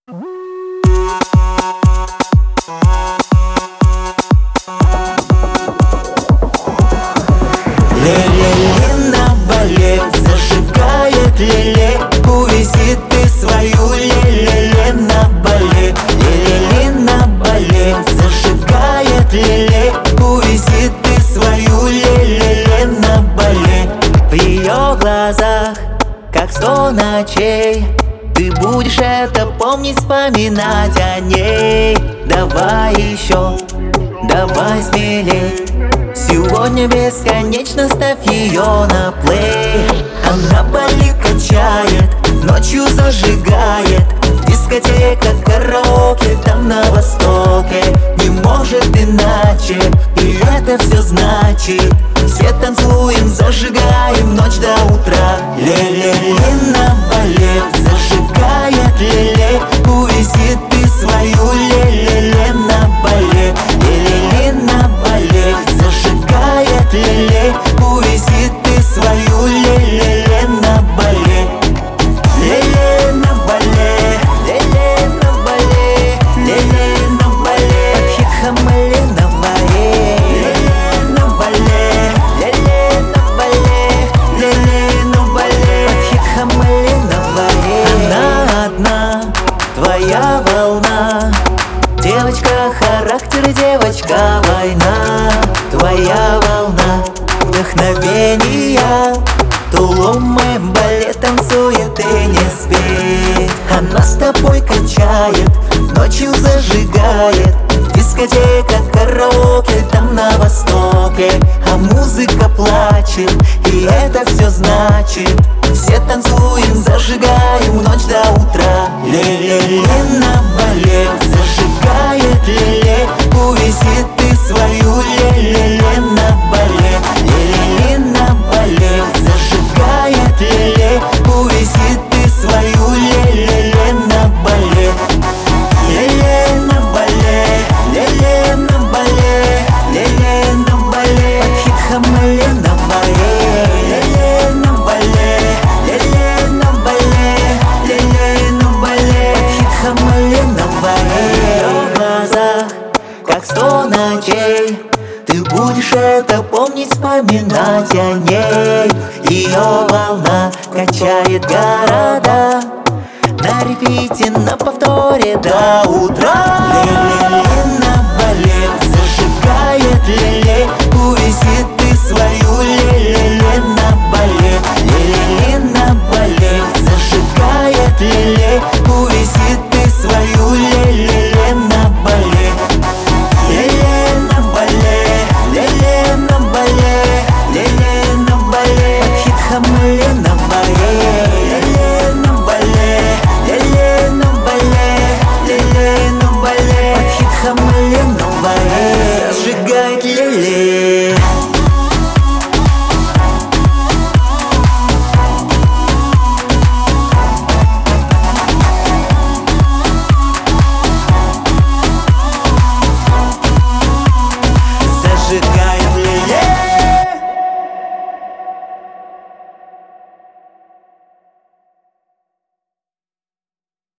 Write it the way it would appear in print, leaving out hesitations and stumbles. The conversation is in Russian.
Ле-ле-ле на бале зажигает леле, увези ты свою ле-ле-ле на бале. Ле-ле-ле на бале зажигает леле, увези ты свою ле-ле-ле на бале. В ее глазах, как 100 ночей, ты будешь это помнить, вспоминать о ней. Давай еще, давай смелей, сегодня бесконечно ставь ее на плей. Она балет качает, ночью зажигает, дискотека, караоке там на востоке. Не может иначе, и это все значит. Все танцуем, зажигаем ночь до утра. Ле-ле-ле на балет зажигает леле, увези ты свою ле-ле-ле на балет. Ле-ле-ле на балет зажигает леле, увези ты свою ле-ле-ле на балет. Ле-ле на балет, ле-ле на балет, ле-ле на балет. Под хит Хамали на балет. Ле-ле на балет, ле-ле на балет, ле-ле на балет. Под хит Хамали на балет. Она одна, твоя волна, девочка характер, девочка война. Твоя волна вдохновения, тулумом балет танцует и не спит. Она с тобой качает, ночью зажигает, дискотека, караоке там на востоке. А музыка плачет, и это все значит. Все танцуем, зажигаем ночь до утра. Ле-ле-ле на балет зажигает леле, увези ты свою ле-ле-ле на балет. Ле-ле-ле на балет зажигает леле, увези ты свою ле-ле-ле на балет. Ле-ле на балет, ле-ле на балет, ле-ле на балет. Под хит Хамали на балет. Ле-ле на балет, ле-ле на балет, ле-ле на балет. Под хит Хамали на балет. В глазах, как 100 ночей, ты будешь это помнить, вспоминать о ней. Ее волна качает города, на репите, на повторе до утра. Ле-ле-ле на балет зажигает леле, увези ты свою ле-ле-ле на балет. Ле-ле-ле на балет зажигает леле, увези